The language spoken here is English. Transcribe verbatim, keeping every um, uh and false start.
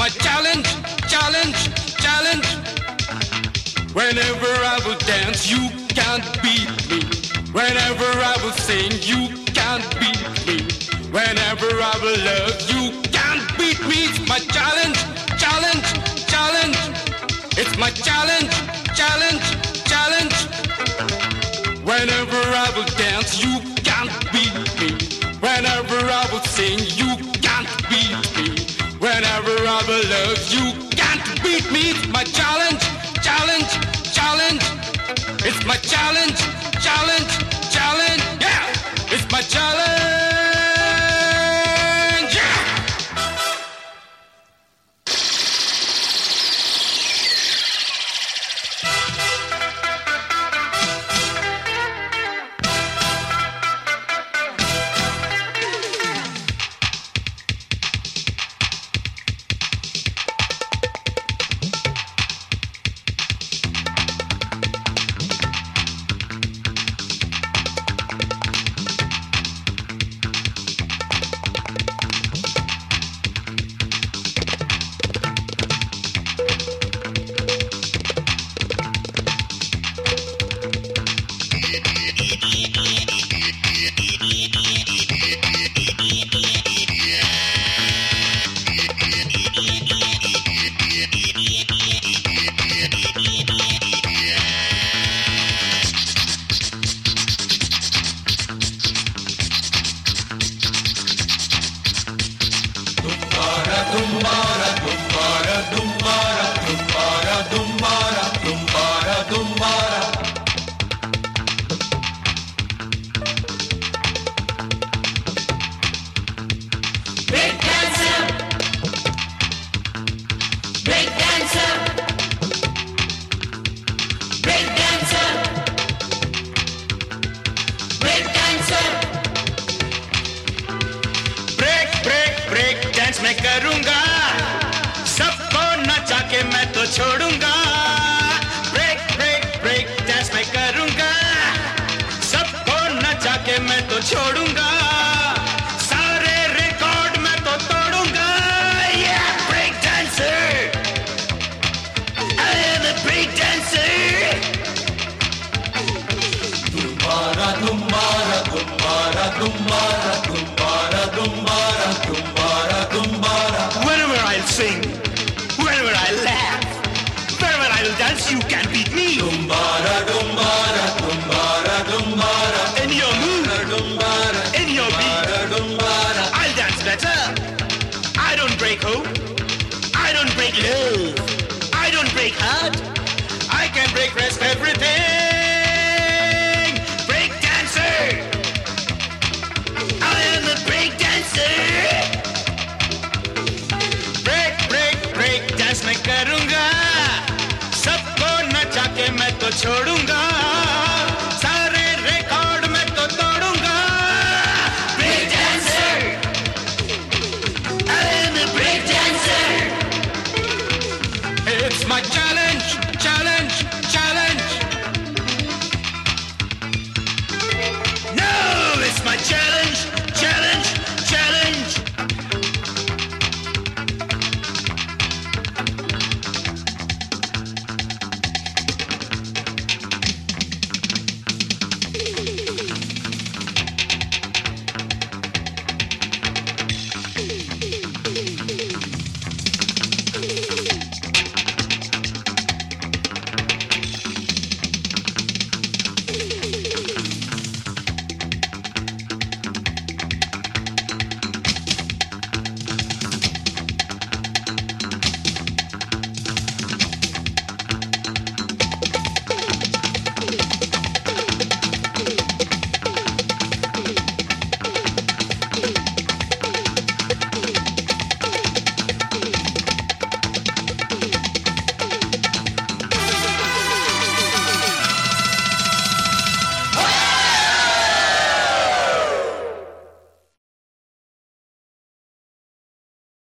my challenge, challenge, challenge. Whenever I will dance, you can't beat me. Whenever I will sing, you can't beat me. Whenever I will love, you can't beat me. It's my challenge, challenge, challenge. It's my challenge, challenge, challenge. Whenever I will dance, you can't beat me. Whenever I will sing, you can't beat me. Whenever I will love, you can't beat me. It's my challenge, challenge, challenge. It's my challenge, challenge, challenge. Yeah, it's my challenge. मैं करूंगा सबको नचा के मैं तो छोड़ूंगा break break break dance मैं करूंगा सबको नचा के मैं तो छोड़ूंगा सारे रिकॉर्ड मैं तो तोड़ूंगा yeah break dancer I am a break dancer तुम्हारा तुम्हारा तुम्हारा तुम्हारा तुम्हारा तुम्हारा तुम्हारा Whenever I'll sing, whenever I'll laugh, wherever I'll dance, you can't beat me. Dumbara, dumbara, dumbara, dumbara. In your mood, dumbara, in your beat, dumbara. I'll dance better. I don't break hope. I don't break love. I don't break heart. I can break rest everything. Break dancer. I am a break dancer. Dance मैं करूंगा सबको नचा के मैं तो छोड़ूंगा